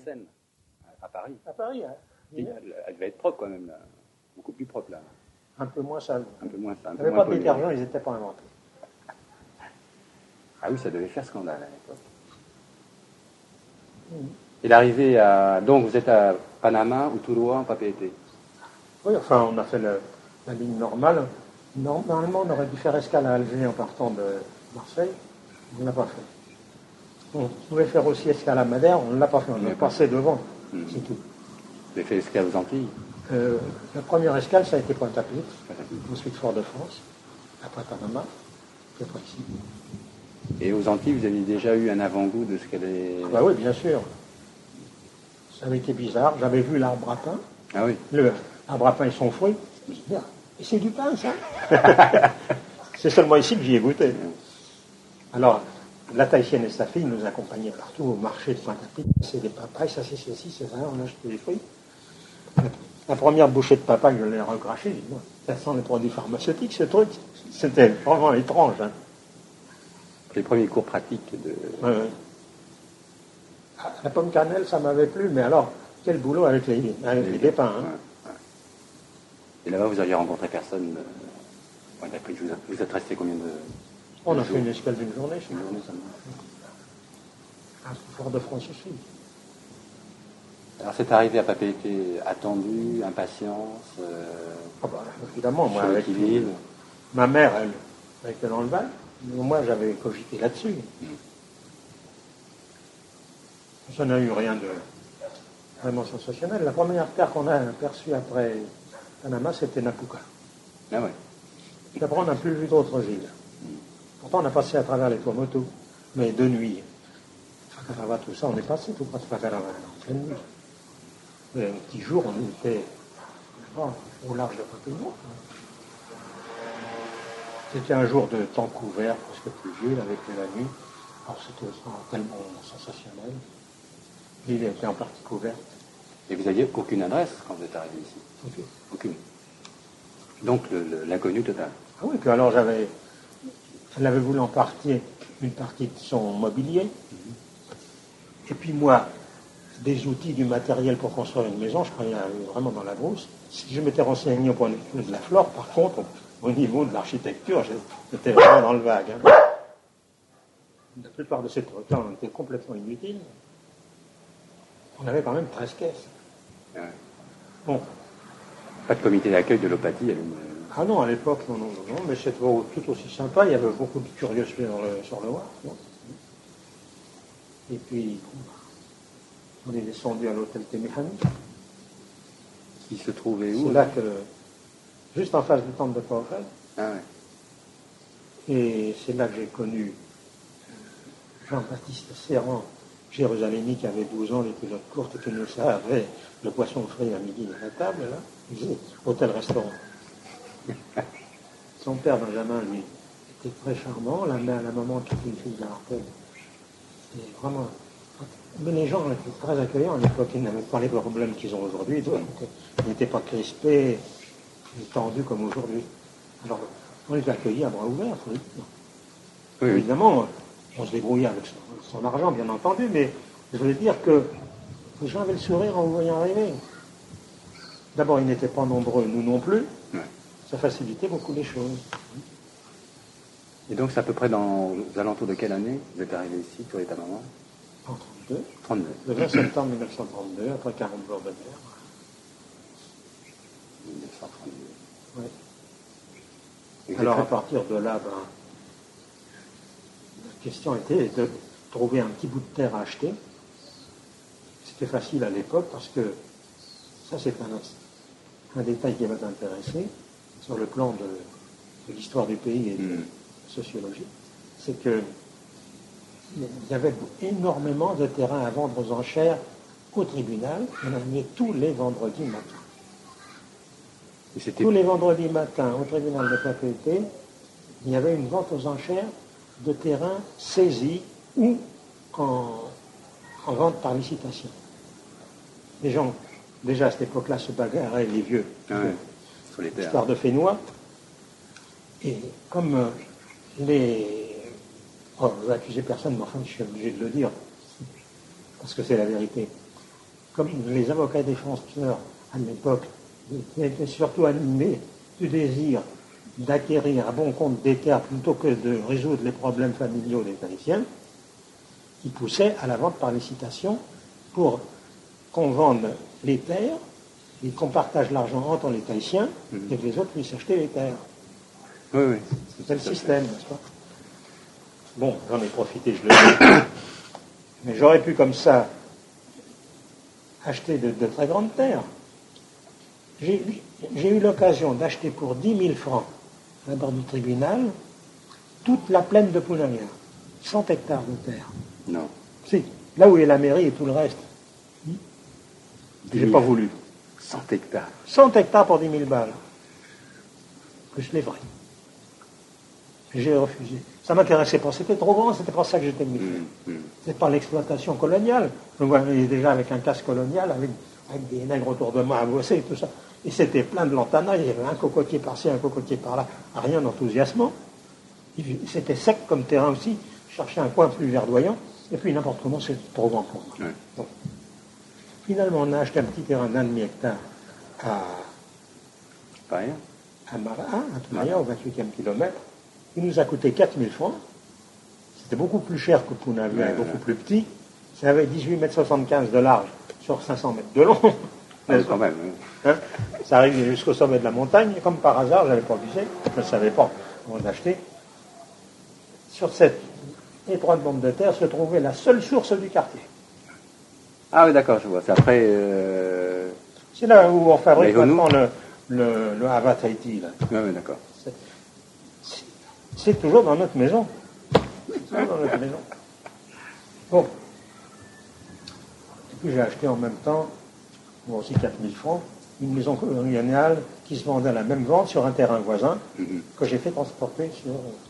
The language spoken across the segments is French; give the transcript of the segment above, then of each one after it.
Seine, à Paris. À Paris, hein. Elle devait être propre quand même, là. Beaucoup plus propre là. Un peu moins sale. Un peu moins sale. Il n'y avait pas de détergent, ils n'étaient pas inventés. Ah oui, ça devait faire scandale à l'époque. Et l'arrivée à... Donc vous êtes à Panama ou Toulouse en papier-été? Oui, enfin on a fait la ligne normale. Normalement on aurait dû faire escale à Alger en partant de Marseille. On ne l'a pas fait. On pouvait faire aussi escale à Madère, on ne l'a pas fait. On est passé devant, c'est tout. Vous avez fait escale aux Antilles? La première escale, ça a été Pointe-à-Pitre, ensuite Fort-de-France, après Panama, puis après ici. Et aux Antilles, vous aviez déjà eu un avant-goût de ce qu'elle est... Bah oui, bien sûr. Ça avait été bizarre. J'avais vu l'arbre à pain. Ah oui. L'arbre à pain et son fruit. Je me suis dit, et c'est du pain, ça. C'est seulement ici que j'y ai goûté. Alors, la Tahitienne et sa fille nous accompagnaient partout au marché de Pointe-à-Pitre. C'est des papayes, ça c'est ceci, c'est ça, on achetait des fruits. La première bouchée de papaye, je l'ai recrachée. J'ai dit, ça sent les produits pharmaceutiques, ce truc. C'était vraiment étrange. Hein. Les premiers cours pratiques de... Ouais. La pomme cannelle, ça m'avait plu, mais alors, quel boulot avec les pépins. Hein. Ouais. Et là-bas, vous aviez rencontré personne. Vous êtes resté combien de... On a fait une escale d'une journée. Une journée seulement. À Fort-de-France aussi. Alors cette arrivée à papier-été attendue, impatience, évidemment, moi, avec ma mère, elle était dans le Val, mais moi j'avais cogité là-dessus. Ça n'a eu rien de vraiment sensationnel. La première terre qu'on a aperçue après Panama, c'était Napuca. Ah ouais. Puis après, on n'a plus vu d'autres îles. Pourtant, on a passé à travers les Tuamotu, mais de nuit. Fakarava, tout ça, on est passé tout près de Fakarava en pleine nuit. Mais un petit jour, on était au large de Papeete. C'était un jour de temps couvert, presque pluvieux, avec la nuit. Alors c'était tellement sensationnel. L'île était en partie couverte. Et vous n'aviez aucune adresse quand vous êtes arrivé ici? Okay. Aucune. Donc l'inconnu total. Ah oui, puis alors elle avait voulu en partir une partie de son mobilier. Et puis moi, des outils, du matériel pour construire une maison, je croyais vraiment dans la brousse. Si je m'étais renseigné au point de vue de la flore, par contre, au niveau de l'architecture, j'étais vraiment dans le vague. Hein. La plupart de ces trucs-là ont été complètement inutiles. On avait quand même 13 caisses. Ouais. Bon. Pas de comité d'accueil de l'Opatie. Ah non, à l'époque, non, mais c'était tout aussi sympa. Il y avait beaucoup de curieux sur le Var. Et puis, on est descendu à l'hôtel Temihani. Qui se trouvait où? C'est là que, juste en face du temple de Paufel. Ah ouais. Et c'est là que j'ai connu Jean-Baptiste Serrand, Jérusalémi, qui avait 12 ans, les culottes courtes, et qui nous servait le poisson frit à midi à la table, là. Il disait, hôtel-restaurant. Son père, Benjamin, lui, était très charmant. La maman, qui était une fille d'Artel. Et vraiment... Mais les gens étaient très accueillants à l'époque, ils n'avaient pas les problèmes qu'ils ont aujourd'hui, donc ils n'étaient pas crispés et tendus comme aujourd'hui. Alors, on les accueillit à bras ouverts, faut le dire. Oui. Évidemment, on se débrouillait avec son argent, bien entendu, mais je veux dire que les gens avaient le sourire en vous voyant arriver. D'abord, ils n'étaient pas nombreux, nous non plus. Ouais. Ça facilitait beaucoup les choses. Et donc, c'est à peu près aux alentours de quelle année vous êtes arrivé ici, toi et ta maman? En 32. 32. Le 20 septembre 1932, après 40 jours de guerre. 1932. Oui. Alors, à partir de là, la question était de trouver un petit bout de terre à acheter. C'était facile à l'époque parce que, ça c'est un détail qui va t'intéresser, sur le plan de l'histoire du pays et de la sociologie, c'est que il y avait énormément de terrains à vendre aux enchères au tribunal. On en avait tous les vendredis matins. Tous les vendredis matins, au tribunal de Papeete, il y avait une vente aux enchères de terrains saisis ou en vente par licitation. Les gens, déjà à cette époque-là, se bagarraient, les vieux, histoire de Fénois. Et comme je ne vais accuser personne, mais enfin, je suis obligé de le dire, parce que c'est la vérité. comme les avocats défenseurs à l'époque étaient surtout animés du désir d'acquérir à bon compte des terres plutôt que de résoudre les problèmes familiaux des Tahitiens, ils poussaient à la vente par licitation pour qu'on vende les terres et qu'on partage l'argent entre les Tahitiens et que les autres puissent acheter les terres. Oui, oui. C'était le système, n'est-ce pas? Bon, j'en ai profité, je le dis. Mais j'aurais pu comme ça acheter de très grandes terres. J'ai eu l'occasion d'acheter pour 10 000 francs à la bord du tribunal toute la plaine de Punaria, 100 hectares de terre. Non. Si, là où est la mairie et tout le reste. J'ai pas voulu. 100 hectares. 100 hectares pour 10 000 balles. Plus les vrais. J'ai refusé. Ça m'intéressait pas. C'était trop grand, c'était pas ça que j'étais venu faire. C'est pas l'exploitation coloniale. Je me voyais déjà avec un casque colonial, avec des nègres autour de moi à bosser et tout ça. Et c'était plein de lantana, il y avait un cocotier par-ci, un cocotier par-là, rien d'enthousiasmant. C'était sec comme terrain aussi, je cherchais un coin plus verdoyant, et puis n'importe comment, c'était trop grand pour moi. Ouais. Donc, finalement, on a acheté un petit terrain d'un demi-hectare Pas rien. à Maria, au 28e kilomètre. Il nous a coûté 4 000 francs. C'était beaucoup plus cher que Punavia, et beaucoup plus petit. Ça avait 18,75 m de large sur 500 mètres de long. Quand même. Hein, ça arrive jusqu'au sommet de la montagne, et comme par hasard, je n'avais pas visé, je ne savais pas comment l'acheter. Sur cette étroite bande de terre se trouvait la seule source du quartier. Ah oui, d'accord, je vois. C'est après... C'est là où on fabrique maintenant le Hava Tahiti. Oui, d'accord. C'est toujours dans notre maison. C'est toujours dans notre maison. Bon. Et puis j'ai acheté en même temps, moi aussi 4 000 francs, une maison coloniale qui se vendait à la même vente sur un terrain voisin que j'ai fait transporter sur...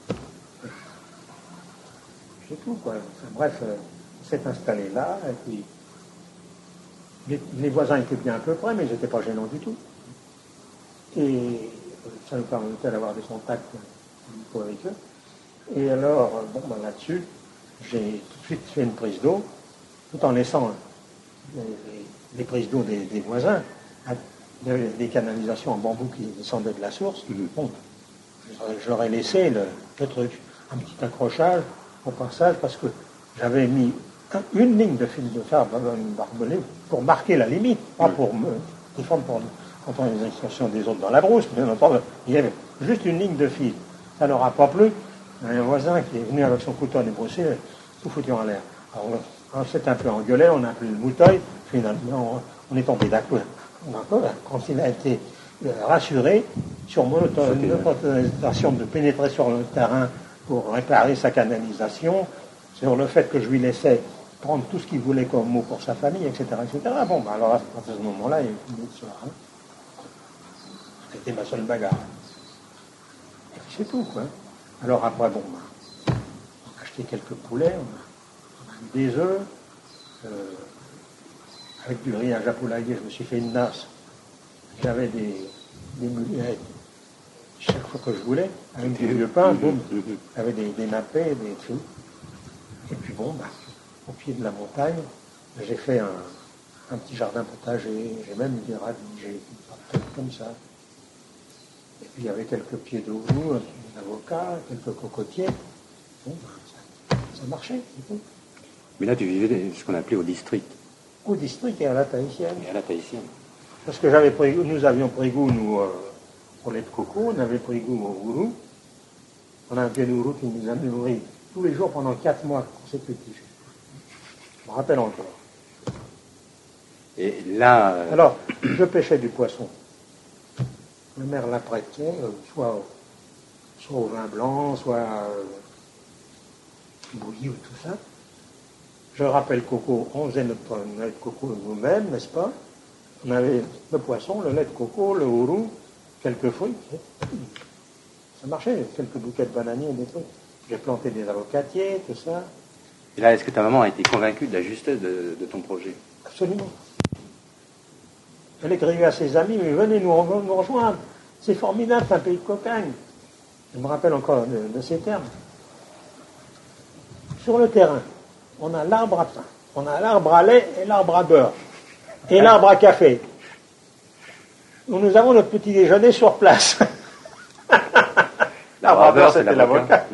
C'est tout, quoi. Enfin, bref, on s'est installé là, et puis les voisins étaient bien à peu près, mais ils n'étaient pas gênants du tout. Et ça nous permettait d'avoir des contacts avec eux. Et alors, là-dessus, j'ai tout de suite fait une prise d'eau, tout en laissant les prises d'eau des voisins, des canalisations en bambou qui descendaient de la source. Bon, je leur ai laissé le truc, un petit accrochage au passage, parce que j'avais mis une ligne de fil de fer barbelé pour marquer la limite, pas pour me défendre contre les extensions des autres dans la brousse, bien entendu. Il y avait juste une ligne de fil. Ça leur a pas plu. Il y a un voisin qui est venu avec son couteau à débrousser, tout foutu en l'air. Alors, on s'est un peu engueulé, on a appelé le mouteuil, finalement, on est tombé d'accord. Quand il a été rassuré sur mon autorisation de pénétrer sur le terrain pour réparer sa canalisation, sur le fait que je lui laissais prendre tout ce qu'il voulait comme mot pour sa famille, etc., etc. Bon, alors à ce moment-là, il y a eu une autre soirée. C'était ma seule bagarre. Et puis c'est tout, quoi. Alors après, on a acheté quelques poulets, on a eu des œufs, avec du riz à japoulailler, je me suis fait une nasse. J'avais des mulettes chaque fois que je voulais, avec du vieux pain, boum, j'avais des nappés, des trucs. Et puis au pied de la montagne, j'ai fait un petit jardin potager, j'ai même eu des radis, j'ai comme ça. Et puis il y avait quelques pieds d'eau, des avocats, quelques cocotiers. Bon, ça marchait, c'est tout. Mais là, tu vivais ce qu'on appelait au district. Au district et à la tahitienne. Et à la tahitienne. Parce que nous avions pris goût, pour les coco, on avait pris goût au gourou. On a un pied de gourou qui nous a nourris tous les jours pendant 4 mois consécutifs. Je me rappelle encore. Et là... Alors, je pêchais du poisson. Ma mère l'apprêtait, soit au vin blanc, soit bouilli ou tout ça. Je rappelle coco, on faisait notre lait de coco nous-mêmes, n'est-ce pas? On avait le poisson, le lait de coco, le hourou, quelques fruits. Ça marchait, quelques bouquets de bananiers, des trucs. J'ai planté des avocatiers, tout ça. Et là, est-ce que ta maman a été convaincue de la justesse de ton projet? Absolument. Elle écrivait à ses amis, mais venez nous rejoindre. C'est formidable, c'est un pays de cocagne. Je me rappelle encore de ces termes. Sur le terrain, on a l'arbre à pain, on a l'arbre à lait et l'arbre à beurre. et l'arbre à café. Nous avons notre petit déjeuner sur place. L'arbre à beurre, c'était l'avocat.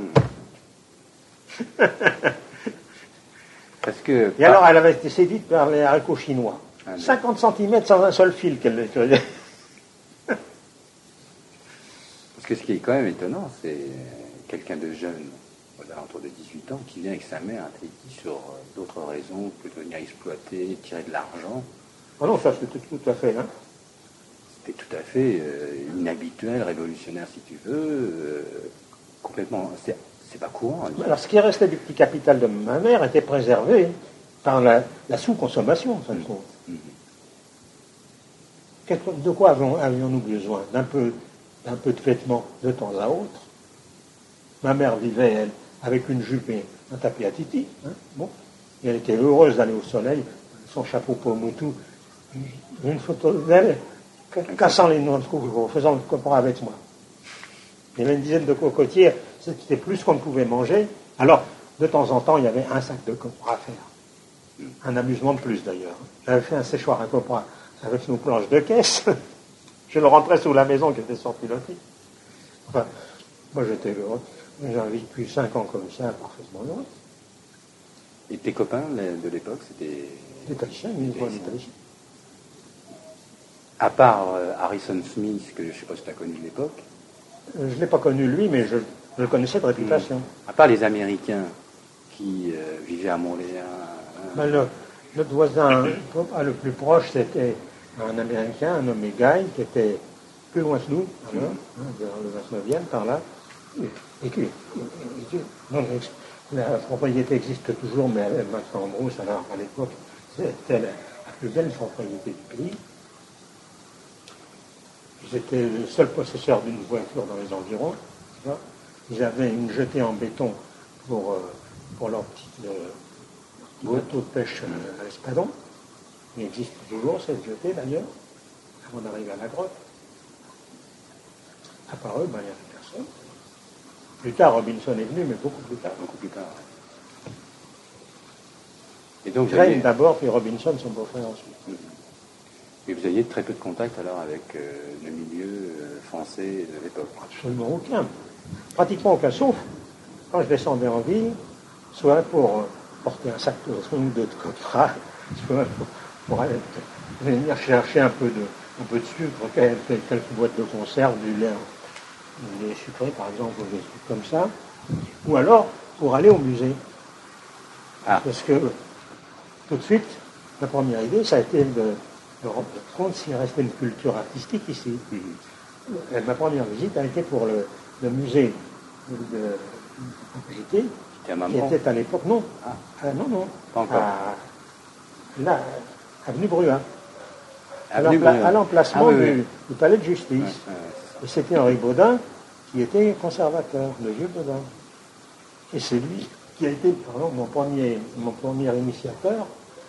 Parce que, et alors, elle avait été séduite par les haricots chinois. 50 cm sans un seul fil qu'elle faisait. Parce que ce qui est quand même étonnant, c'est quelqu'un de jeune, aux alentours de 18 ans, qui vient avec sa mère sur d'autres raisons que de venir exploiter, tirer de l'argent. Ah non, ça c'était tout à fait. Hein. C'était tout à fait inhabituel, révolutionnaire si tu veux, complètement. C'est pas courant. Alors, ce qui restait du petit capital de ma mère était préservé par la sous-consommation, en fin de compte. De quoi avions-nous besoin? D'un peu de vêtements de temps à autre. Ma mère vivait, elle, avec une jupe et un tapis à titi. Hein, bon. Et elle était heureuse d'aller au soleil, son chapeau Pomotou. Une photo d'elle, cassant les noix de coco, faisant le copain avec moi. Il y avait une dizaine de cocotiers, c'était plus qu'on ne pouvait manger. Alors, de temps en temps, il y avait un sac de copra à faire. Un amusement de plus, d'ailleurs. J'avais fait un séchoir à copra avec nos planches de caisse. Je le rentrais sous la maison qui était sortie. Enfin, moi, j'étais heureux. J'ai vécu 5 ans comme ça, parfaitement heureux. Et tes copains de l'époque, c'était... Des Tahitiens, uniquement des Tahitiens. À part Harrison Smith, que je ne sais pas si tu as connu de l'époque. Je ne l'ai pas connu lui, mais je le connaissais de réputation. À part les Américains qui vivaient à Montréal. Ben, notre voisin le plus proche, c'était un Américain, un nommé Guy, qui était plus loin que nous, alors, vers le 29e, par là. La propriété existe toujours, mais elle est maintenant en brousse. Alors, à l'époque, c'était la plus belle propriété du pays. J'étais le seul possesseur d'une voiture dans les environs. Ils avaient une jetée en béton pour leur petit bateau de pêche à l'espadon. Il existe toujours cette jetée d'ailleurs, avant d'arriver à la grotte. À part eux, il n'y avait personne. Plus tard, Robinson est venu, mais beaucoup plus tard. Beaucoup plus tard. Et donc, Crane d'abord, puis Robinson, son beau-frère ensuite. Et vous aviez très peu de contact alors avec le milieu français de l'époque? Absolument aucun. Pratiquement aucun, sauf quand je descendais en ville, soit pour porter un sac de copra, soit pour aller venir chercher un peu de sucre, quelques boîtes de conserve, du lait sucré par exemple, ou des trucs comme ça, ou alors pour aller au musée. Parce que tout de suite, la première idée, ça a été de rendre compte s'il restait une culture artistique ici. Ma première visite a été pour le musée de propriété, qui était à l'époque, non, non, pas encore. Là, avenue Bruin, à l'emplacement du palais de justice. Et c'était Henri Baudin qui était conservateur, le vieux Baudin. Et c'est lui qui a été, mon premier initiateur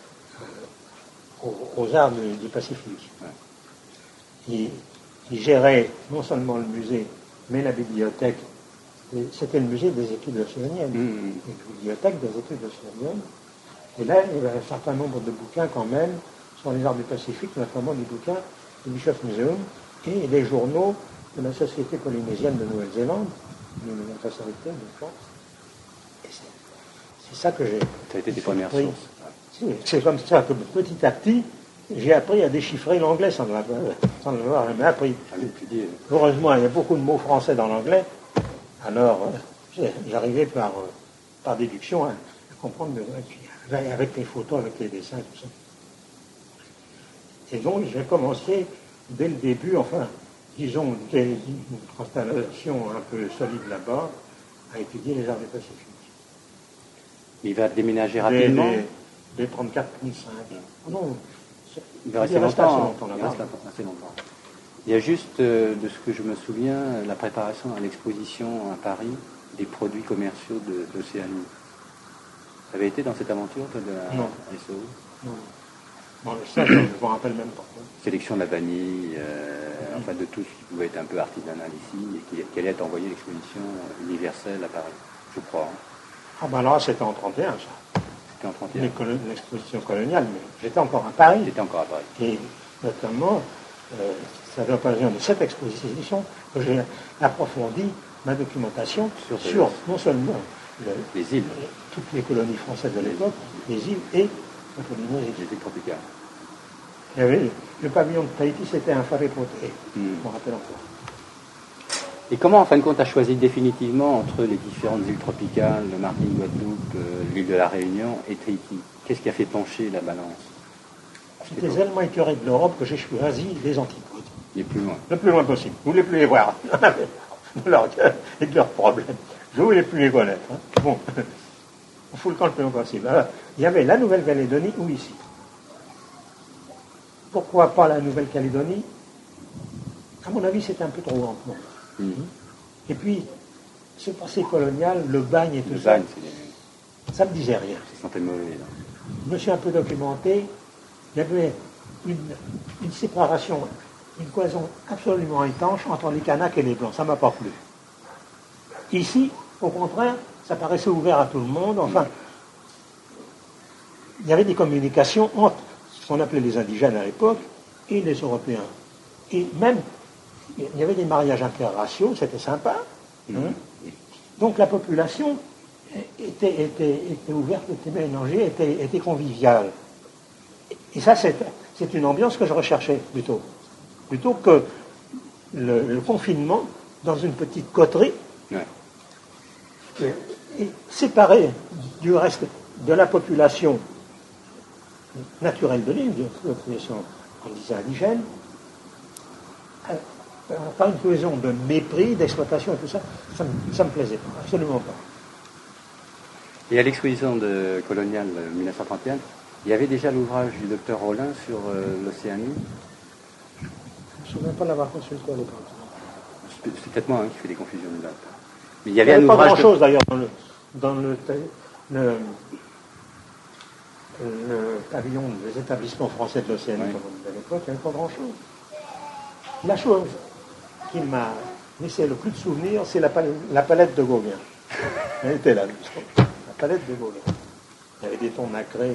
aux arts du Pacifique. Il gérait non seulement le musée, mais la bibliothèque. C'était le musée des études océaniennes, la bibliothèque des études océaniennes. Et là, il y avait un certain nombre de bouquins quand même sur les arts du Pacifique, notamment des bouquins du Bishops Museum et des journaux de la Société polynésienne de Nouvelle-Zélande, de Nouvelle-Société de France. Et c'est ça que j'ai. Ça a été des premières sources. C'est comme ça que petit à petit, j'ai appris à déchiffrer l'anglais sans l'avoir jamais appris. Heureusement, il y a beaucoup de mots français dans l'anglais. Alors, j'arrivais par déduction à comprendre avec les photos, avec les dessins, tout ça. Et donc, j'ai commencé dès le début, enfin, disons, dès une installation un peu solide là-bas, à étudier les arts du Pacifique. Il va déménager rapidement. Dès 34, 35. Non, il va rester longtemps là-bas. Assez longtemps. Il y a juste, de ce que je me souviens, la préparation à l'exposition à Paris des produits commerciaux d'Océanie. Ça avait été dans cette aventure de la SO? Non. Bon, ça, je ne me rappelle même pas. Sélection de la vanille, enfin de tout ce qui pouvait être un peu artisanal ici, et qui allait être envoyé à l'exposition universelle à Paris, je crois. Ah ben là, c'était en 31, ça. C'était en 31. L'exposition coloniale, mais j'étais encore à Paris. J'étais encore à Paris. Et notamment, c'est à l'occasion de cette exposition que j'ai approfondi ma documentation sur non seulement les îles, toutes les colonies françaises de l'époque, les îles et la Polynésie. Les îles tropicales. Il y avait le pavillon de Tahiti, c'était un Wharepoté, je me rappelle encore. Et comment, en fin de compte, tu as choisi définitivement entre les différentes îles tropicales, le Martinique, Guadeloupe, l'île de la Réunion et Tahiti? Qu'est-ce qui a fait pencher la balance? C'était tellement écœuré de l'Europe que j'ai choisi les Antipodes. Les plus loin. Le plus loin possible. Vous ne voulez plus les voir. De leurs problèmes. Je ne voulais plus les connaître. Hein. Bon, on fout le camp le plus loin possible. Alors, il y avait la Nouvelle-Calédonie ou ici. Pourquoi pas la Nouvelle-Calédonie? À mon avis, c'était un peu trop ample. Et puis, ce passé colonial, le bagne et tout ça, ça ne me disait rien. Ça sentait mauvais, là. Je me suis un peu documenté. Il y avait une séparation, une cloison absolument étanche entre les Kanaks et les Blancs. Ça ne m'a pas plu. Ici, au contraire, ça paraissait ouvert à tout le monde. Enfin, il y avait des communications entre ce qu'on appelait les indigènes à l'époque et les Européens. Et même, il y avait des mariages interraciaux, c'était sympa. Hein. Donc la population était ouverte, était mélangée, était conviviale. Et ça, c'est une ambiance que je recherchais plutôt que le confinement dans une petite coterie, et séparé du reste de la population naturelle de l'île, de la population, on disait indigène, par une cohésion de mépris, d'exploitation et tout ça, ça me plaisait pas, absolument pas. Et à l'exposition de coloniale 1931, il y avait déjà l'ouvrage du docteur Rollin sur l'Océanie. Je ne me souviens pas l'avoir consulté à l'époque. C'est peut-être moi qui fais des confusions de date. Mais il y n'y avait avait un pas ouvrage grand-chose d'ailleurs dans le pavillon des établissements français de l'Océanie, comme on disait à l'époque, il n'y avait pas grand-chose. La chose qui m'a laissé le plus de souvenirs, c'est la palette de Gauguin. Elle était là, la palette de Gauguin. Il y avait des tons nacrés.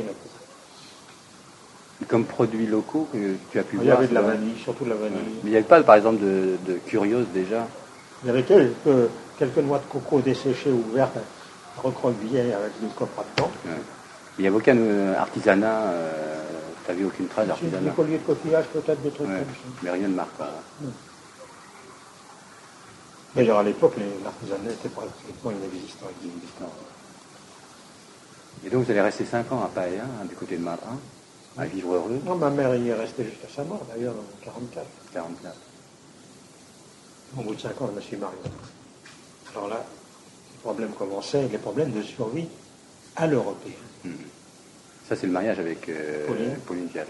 Comme produits locaux que tu as pu voir. Il y avait de la vanille, surtout de la vanille. Mais il n'y avait pas, par exemple, de Curios déjà. Il y avait quelques noix de coco desséchées ouvertes, recroquevillées avec du copra dedans. Il n'y avait aucun artisanat, tu n'as vu aucune trace d'artisanat. Des colliers de coquillage, peut-être des trucs comme ça. Mais rien de marquant. D'ailleurs, à l'époque, l'artisanat était pratiquement inexistant. Et donc, vous allez rester 5 ans à Paella, du côté de Madrin, à vivre heureux. Non, ma mère y est restée jusqu'à sa mort, d'ailleurs, en 1944. 44. Au bout de 5 ans, je me suis marié. Alors là, les problèmes commençaient, les problèmes de survie à l'européen. Ça, c'est le mariage avec Pauline Pierre.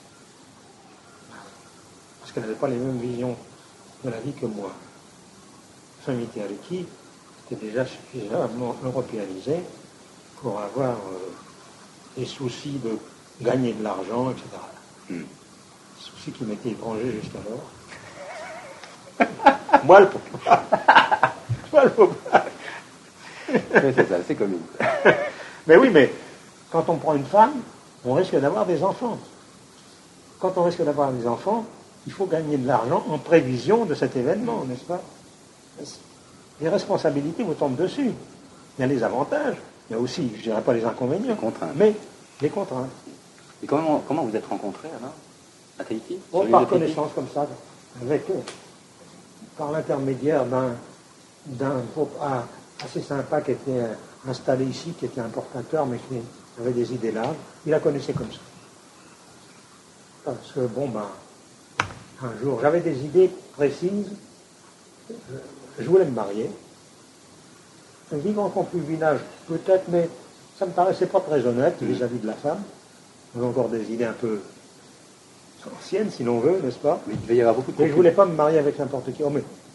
Parce qu'elle n'avait pas les mêmes visions de la vie que moi. La famille Terriki était déjà suffisamment européanisée pour avoir des soucis de gagner de l'argent, etc. Des soucis qui m'étaient étrangers jusqu'alors. Moi, le pauvre. Moi, le pauvre. C'est ça, c'est comique. Mais oui, mais quand on prend une femme, on risque d'avoir des enfants. Quand on risque d'avoir des enfants, il faut gagner de l'argent en prévision de cet événement, n'est-ce pas? Les responsabilités vous tombent dessus. Il y a les avantages, il y a aussi, je ne dirais pas les inconvénients, mais les contraintes. Et comment vous êtes rencontrés alors, à Tahiti? Par connaissance comme ça, par l'intermédiaire d'un groupe assez sympa qui était installé ici, qui était importateur, mais qui avait des idées larges. Il la connaissait comme ça. Parce que, un jour, j'avais des idées précises. Je voulais me marier. Vivre en concubinage, peut-être, mais ça me paraissait pas très honnête vis-à-vis de la femme. J'avais encore des idées un peu anciennes, si l'on veut, n'est-ce pas? Mais il devait y avoir beaucoup de... Mais je voulais pas me marier avec n'importe qui.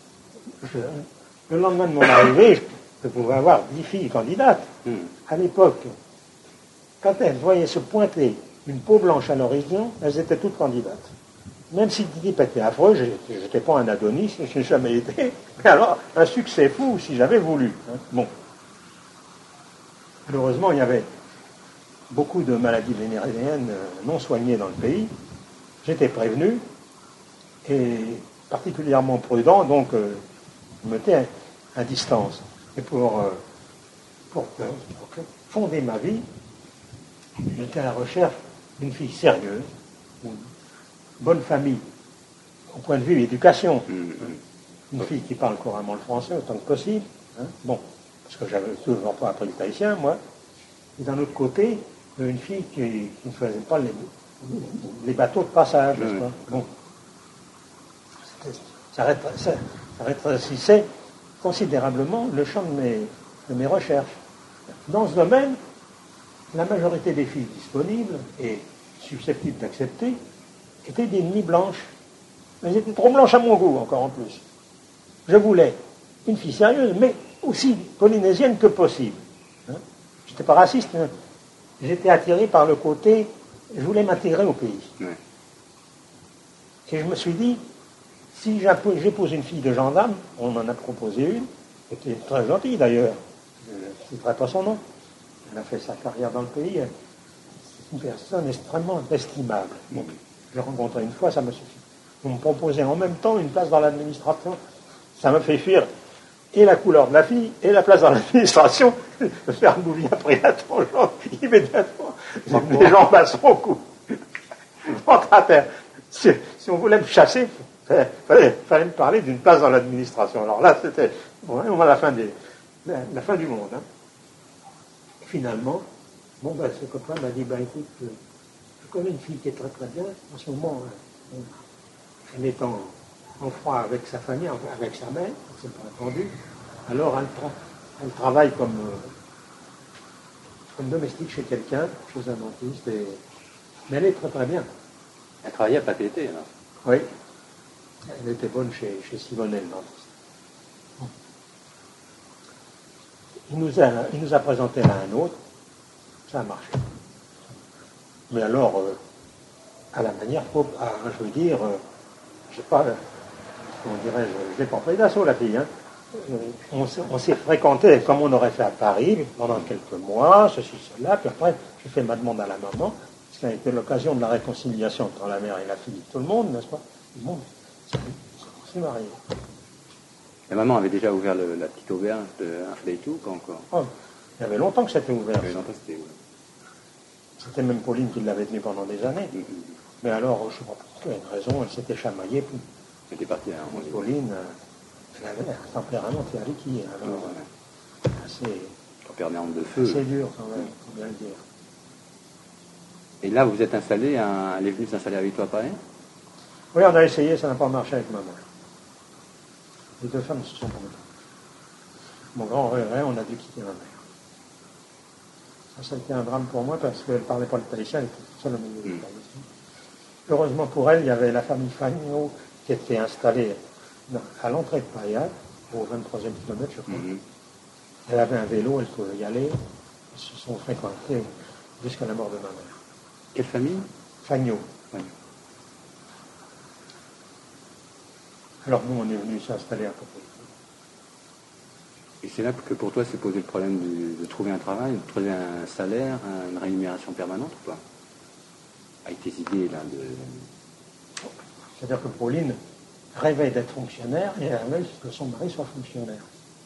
Le lendemain de mon arrivée, je pouvais avoir 10 filles candidates. À l'époque, quand elles voyaient se pointer une peau blanche à l'horizon, elles étaient toutes candidates. Même si le type était affreux, je n'étais pas un Adonis, je n'ai jamais été, mais alors un succès fou si j'avais voulu. Bon. Malheureusement, il y avait beaucoup de maladies vénériennes non soignées dans le pays. J'étais prévenu et particulièrement prudent, donc je me mettais à distance. Et pour fonder ma vie, j'étais à la recherche d'une fille sérieuse, une bonne famille, au point de vue éducation. Une fille qui parle couramment le français autant que possible. Hein. Bon, parce que j'avais toujours pas appris le tahitien, moi. Et d'un autre côté, une fille qui ne faisait pas les bateaux de passage, n'est-ce pas? Bon. Ça rétrécissait considérablement le champ de mes recherches. Dans ce domaine, la majorité des filles disponibles et susceptibles d'accepter étaient des nuits blanches. Mais elles étaient trop blanches à mon goût, encore en plus. Je voulais une fille sérieuse, mais aussi polynésienne que possible. Hein? Je n'étais pas raciste, hein. J'étais attiré par le côté, je voulais m'intégrer au pays. Ouais. Et je me suis dit, si j'épouse une fille de gendarme, on m'en a proposé une, qui était très gentille d'ailleurs, je ne citerai pas son nom, elle a fait sa carrière dans le pays, c'est une personne extrêmement estimable. Donc, je l'ai rencontrée une fois, ça me suffit. Vous me proposez en même temps une place dans l'administration, ça me fait fuir et la couleur de la fille et la place dans l'administration. Le faire bouillir après la tangente immédiatement. Les jambes à son cou. Ventre à terre. Si on voulait me chasser, fallait me parler d'une place dans l'administration. Alors là, c'était vraiment la fin du monde. Hein. Finalement, ce copain m'a dit, écoute, je connais une fille qui est très très bien. En ce moment, elle est en froid avec sa famille, avec sa mère, on ne s'est pas entendu. Alors elle travaille comme domestique chez quelqu'un, chez un dentiste, mais elle est très très bien. Elle travaillait à PATT, là. Oui. Elle était bonne chez Simonet, le dentiste. Bon. Il nous a présenté l'un à un autre, ça a marché. Mais alors, à la manière, je veux dire, je sais pas, comment dirais-je, je l'ai pas pris d'assaut, la fille, hein. On s'est fréquenté comme on aurait fait à Paris pendant quelques mois, ceci, cela, puis après, j'ai fait ma demande à la maman, ce qui a été l'occasion de la réconciliation entre la mère et la fille, tout le monde, n'est-ce pas? Tout le monde s'est marié. La maman avait déjà ouvert la petite auberge de Infleitou, pas encore? Oh, il y avait longtemps que c'était ouvert. Il y avait longtemps que c'était ouvert. C'était même Pauline qui l'avait tenu pendant des années. Mais alors, je ne sais pas pour quelle raison, elle s'était chamaillée. Puis elle était partie à Pauline, elle avait un tempérament qui alors assez tempérament de feu. Assez dur, quand même, faut bien le dire. Et là, vous êtes installé, elle est venue s'installer avec toi à Paris? Oui, on a essayé, ça n'a pas marché avec ma mère. Les deux femmes se sont tombées. Mon grand regret, on a dû quitter ma mère. Ça a été un drame pour moi parce qu'elle ne parlait pas le tahitien, elle était seule au milieu du tahitien. Heureusement pour elle, il y avait la famille Fagnon qui était installée à l'entrée de Payal, au 23e kilomètre, je crois. Elle avait un vélo, elle pouvait y aller. Ils se sont fréquentés jusqu'à la mort de ma mère. Quelle famille? Fagnon. Alors nous, on est venus s'installer à côté. Et c'est là que pour toi s'est posé le problème de trouver un travail, de trouver un salaire, une rémunération permanente ou pas? Avec tes idées là de... C'est-à-dire que Pauline rêvait d'être fonctionnaire et elle rêvait que son mari soit fonctionnaire.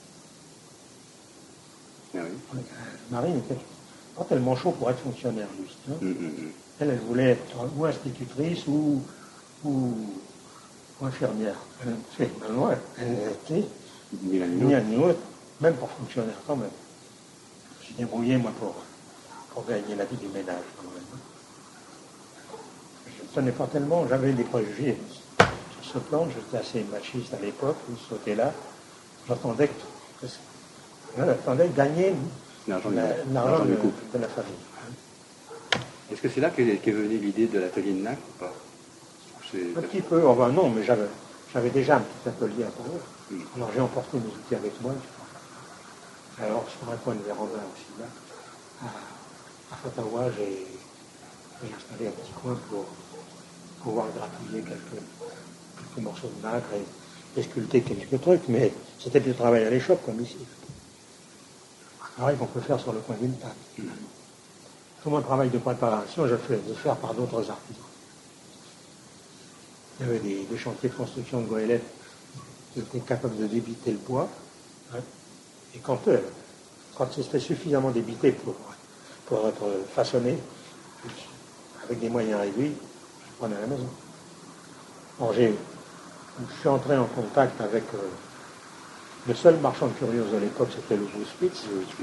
Ah oui. Marie n'était pas tellement chaud pour être fonctionnaire, lui. Hein. Elle voulait être ou institutrice ou infirmière. Finalement, elle était ni l'un ni l'autre, même pour fonctionnaire quand même. Je me suis débrouillé, moi, pour gagner la vie du ménage quand même. Je ne tenais pas tellement, j'avais des préjugés sur ce plan, j'étais assez machiste à l'époque, ce côté-là. J'attendais gagner l'argent de la famille. Est-ce que c'est là qu'est venue l'idée de l'atelier de NAC ou pas? Un petit peu, enfin non, mais j'avais déjà un petit atelier à Pau. Alors j'ai emporté mes outils avec moi. Alors sur un coin de véranda aussi là, à Fatawa, j'ai installé un petit coin pour pouvoir gratouiller quelques morceaux de nacre et sculpter quelques trucs, mais c'était du travail à l'échoppe comme ici. Pareil qu'on peut faire sur le coin d'une table. Tout mon travail de préparation, je fais le faire par d'autres artisans. Il y avait des chantiers de construction de goélettes qui étaient capables de débiter le bois. Hein, et quand c'était suffisamment débité pour être façonné, avec des moyens réduits, je prenais à la maison. Alors je suis entré en contact avec le seul marchand de curios de l'époque, c'était le Spitz.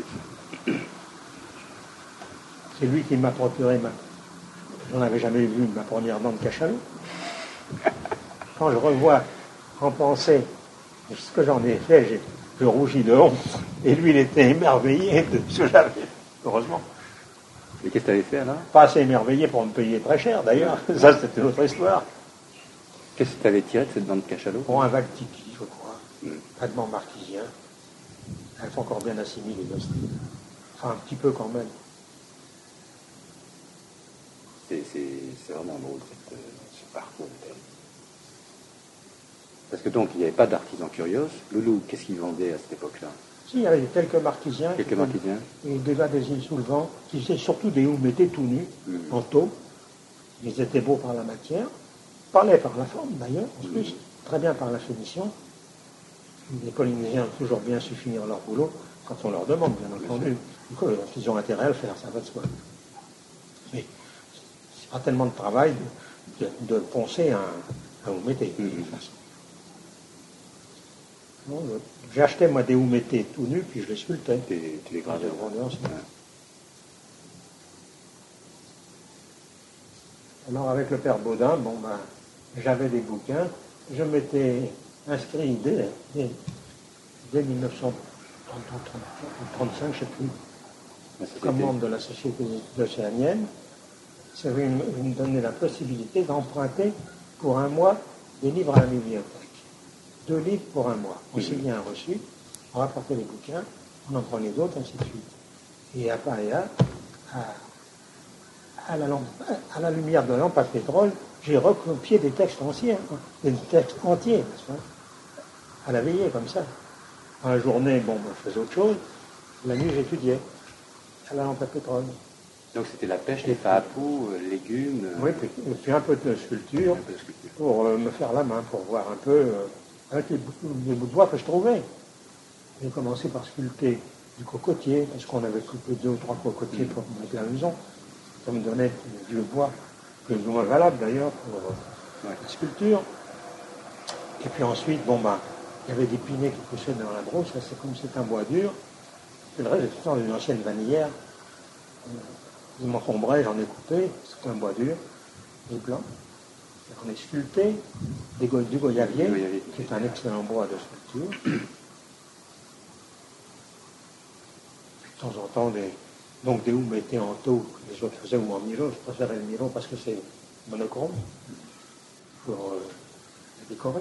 C'est lui qui m'a procuré j'en avais jamais vu ma première dent de cachalot. Quand je revois en pensée ce que j'en ai fait, je rougis de honte. Et lui, il était émerveillé de ce que j'avais fait, heureusement. Et qu'est-ce que tu avais fait alors? Pas assez émerveillé pour me payer très cher, d'ailleurs. Ça, c'était une autre histoire. Qu'est-ce que tu avais tiré de cette dent de cachalot? Pour un vague tipi, je crois. Traitement marquisien. Elles sont encore bien assimilées, les deux. Enfin, un petit peu quand même. C'est vraiment drôle, ce parcours. Parce que donc, il n'y avait pas d'artisan curios. Loulou, qu'est-ce qu'il vendait à cette époque-là? Si, il y avait quelques marquisiens. Quelques marquisiens. Et des gars des îles sous le vent, qui faisaient surtout des houmettés tout nus, en taupe. Ils étaient beaux par la matière, parlaient par la forme d'ailleurs, en plus, très bien par la finition. Les Polynésiens ont toujours bien su finir leur boulot quand on leur demande, bien entendu. Du coup, ils ont intérêt à le faire, ça va de soi. Mais c'est pas tellement de travail de poncer un houmetté, de toute façon. J'ai acheté moi des houmettés tout nus, puis je les sculptais. Tu les gravais. Alors avec le père Baudin, j'avais des bouquins, je m'étais inscrit dès 1935, je ne sais plus, comme membre de la Société océanienne. Ça me donnait la possibilité d'emprunter pour un mois des livres à la bibliothèque. 2 livres pour un mois. On signait un reçu, on rapportait les bouquins, on en prenait d'autres, ainsi de suite. Et à Paria, à la lumière de la lampe à pétrole, j'ai recopié des textes anciens, des textes entiers, n'est-ce pas? À la veillée, comme ça. Dans la journée, je faisais autre chose. La nuit, j'étudiais à la lampe à pétrole. Donc c'était la pêche, les faapous, légumes. Oui, et puis un peu de sculpture, pour me faire la main, pour voir un peu, avec les bouts de bois que je trouvais. J'ai commencé par sculpter du cocotier, parce qu'on avait coupé 2 ou 3 cocotiers pour monter la maison. Ça me donnait du vieux bois, plus ou moins valable d'ailleurs pour la sculpture. Et puis ensuite, il y avait des pinets qui poussaient dans la brousse, c'est comme c'est un bois dur. Et le reste, c'était dans une ancienne vanillère. Je m'encombrais, j'en ai coupé, c'est un bois dur, et blanc. J'en ai sculpté du goyavier, qui est un excellent bois de sculpture. De temps en temps, des houmettés en taupe, les autres faisaient ou en nylon. Je préférais le nylon parce que c'est monochrome pour décorer.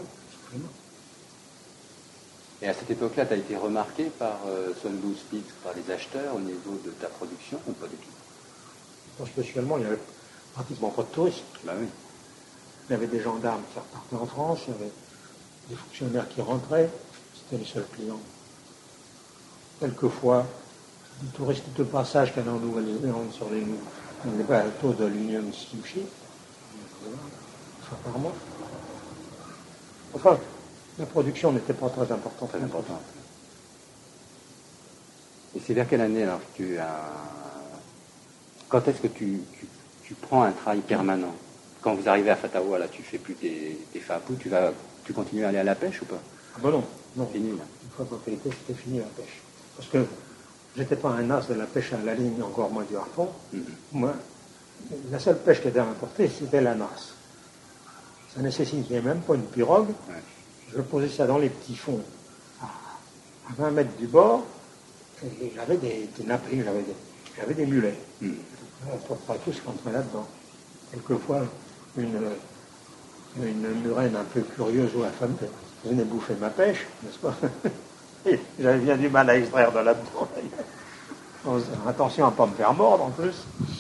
Et à cette époque-là, tu as été remarqué par Sun Spitz, par les acheteurs au niveau de ta production ou pas du tout? Spécialement, il n'y avait pratiquement pas de touristes. Bah oui. Il y avait des gendarmes qui repartaient en France, il y avait des fonctionnaires qui rentraient, c'était les seuls clients. Quelquefois, des touristes de passage qui allaient en Nouvelle-Zélande sur les bateaux de l'Union Steamship, une fois par mois. Enfin, la production n'était pas très importante. Très importante. Et c'est vers quelle année alors que quand est-ce que tu prends un travail permanent? Quand vous arrivez à Fatawa, là, tu fais plus tes faapous, tu continues à aller à la pêche ou pas? Ah ben non. Fini là. Une fois que c'était fini la pêche. Parce que j'étais pas un as de la pêche à la ligne, encore moins du harpon. Moi, la seule pêche qui était importée, c'était la nasse. Ça nécessitait même pas une pirogue. Ouais. Je posais ça dans les petits fonds à 20 mètres du bord, et j'avais des nappés, j'avais des mulets. À peu près tous rentraient là-dedans. Quelquefois, une murène un peu curieuse ou affamée venait bouffer ma pêche, n'est-ce pas? Et j'avais bien du mal à extraire de là-dedans. Attention à ne pas me faire mordre en plus.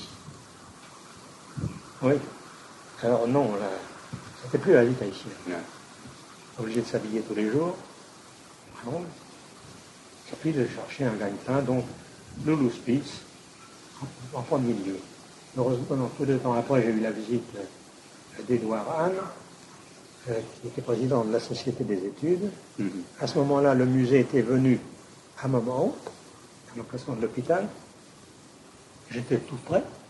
Oui. Alors non, c'était plus la vie ici. Ouais. Obligé de s'habiller tous les jours. Bon. Et puis de chercher un gagne-pain, donc Loulou Spitz, en premier lieu. Heureusement, peu de temps après, j'ai eu la visite d'Édouard Hahn, qui était président de la Société des études. À ce moment-là, le musée était venu à Moments, à l'emplacement de l'hôpital. J'étais tout près.